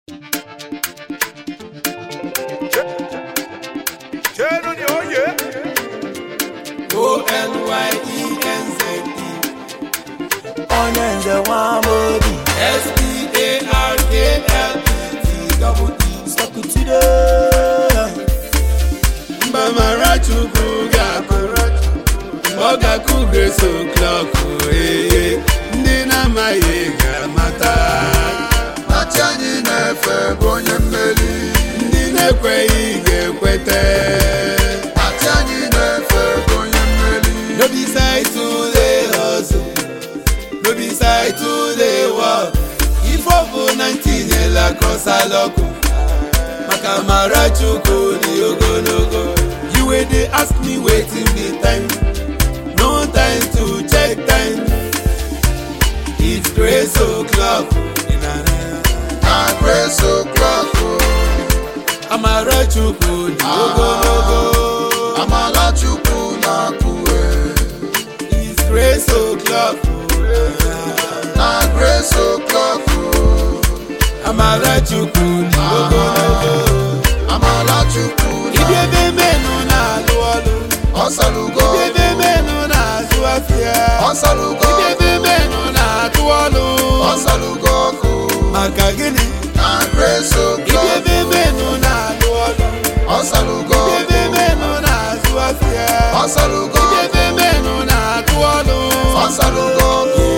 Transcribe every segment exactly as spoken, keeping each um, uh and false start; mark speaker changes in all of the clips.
Speaker 1: O N Y E N Z E
Speaker 2: Onyenze Wamodi
Speaker 1: S T A R K L E T double E
Speaker 2: Stop it today
Speaker 1: Mbamara chukwu ga-akụrụ Mboga ku grace o'clock eh ndị na-amaghị ga-amata
Speaker 3: Ati anyị na-efe bụ onye mmeri
Speaker 1: ndị na-ekweghị ga-ekwete
Speaker 3: Ati anyị na-efe bụ onye mmeri
Speaker 1: no be side to the hustle no be side to the work if over nineteen ela kosaloko maka mara chukwu dị ogologo you wey dey ask me wetin be time no time to check time it's grace o'clock
Speaker 3: Na grace o'clock
Speaker 1: amara chukwu dị ogologo
Speaker 3: Amala chukwu na-akwụwe
Speaker 1: it's grace o'clock
Speaker 3: Na grace o'clock
Speaker 1: amara chukwu dị ogologo
Speaker 3: Amala chukwu
Speaker 1: ibi ebe menu na-alụ ọlụ
Speaker 3: Ọsalugo
Speaker 1: ibi ebe menu na-azụ afịa
Speaker 3: Ọsalugo
Speaker 1: ibi ebe menu na-atụ ọlụ
Speaker 3: Ọsalugo ọkụ
Speaker 1: maka gịnị
Speaker 3: Na grace
Speaker 1: ibi
Speaker 3: o'clock
Speaker 1: ebe menu na-alụ ọlụ
Speaker 3: Ọsalugo
Speaker 1: ibi ebe menu na-azụ afịa
Speaker 3: Ọsalugo
Speaker 1: ibi ebe menu na-atụ ọlụ
Speaker 3: Ọsalugo ọkụ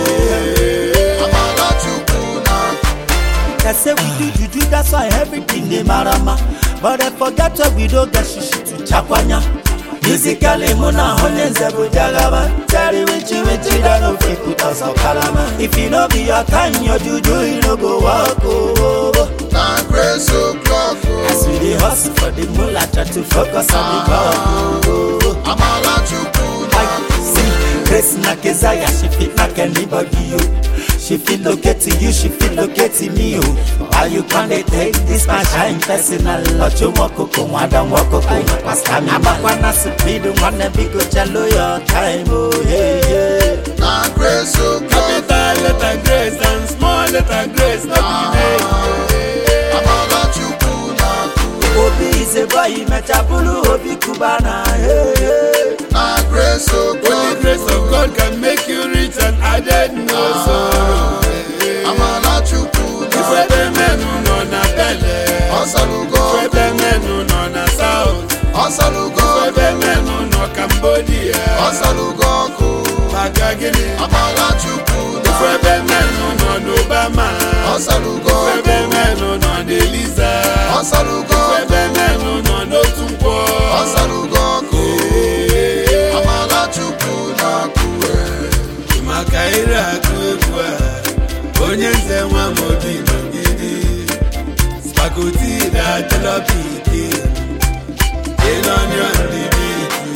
Speaker 3: Amala chukwu na-akwụwe
Speaker 2: They say we do juju, that's why everything dey marama. But they forget that we don't get shishi to chakwanya. Musically, muna Onyenze bujagaba. Tell wichi wichi that no fit put us on kalama. If you no be your time, your juju you no go walk over.
Speaker 3: Na grace o'clock
Speaker 2: As we dey hustle for the moolah, try to focus on the goal.
Speaker 3: Amala chukwu
Speaker 2: I
Speaker 3: na-akwụwe
Speaker 2: see Grace na Kezaya, she fit knock anybody you. She fit locate to you, she fit locate to me you. Why you can't take this my shine personal? Lot you walk up, one down walk up, pasta me. I'm a wanna speed, wanna be go chalo your time, oh yeah yeah.
Speaker 3: Na grace o'clock
Speaker 1: capital letter grace and small letter grace no be name
Speaker 3: Amala chukwu na-akwụwe
Speaker 2: Obi is a boy, metabulu, Obi Kubana, yeah yeah.
Speaker 3: Na grace
Speaker 1: only
Speaker 3: o'clock
Speaker 1: grace of God can make you rich and added no sorrow
Speaker 3: Amala chukwu
Speaker 1: ifebe
Speaker 3: na-akwụwe
Speaker 1: menu nọ na bele
Speaker 3: Ọsalugo
Speaker 1: ifebe menu nọ na south
Speaker 3: Ọsalugo
Speaker 1: ifebe menu nọ Cambodia
Speaker 3: Ọsalugo ọkụ
Speaker 1: maka gịnị
Speaker 3: Amala chukwu
Speaker 1: ifebe menu nọ n'Obama
Speaker 3: Ọsalugo
Speaker 1: ifebe menu nọ n'Eliza
Speaker 3: Ọsalugo
Speaker 1: ifebe menu nọ n'otu nkwọ
Speaker 3: Ọsalugo ọkụ Amala chukwu na-akwụwe
Speaker 1: maka ire akụ egwu a onye nze nwa m obi nọgide spakoti na telopiki ịnọnyọ ndị biti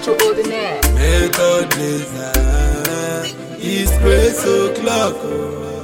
Speaker 4: Extraordinaire.
Speaker 1: method laser is grace o'clock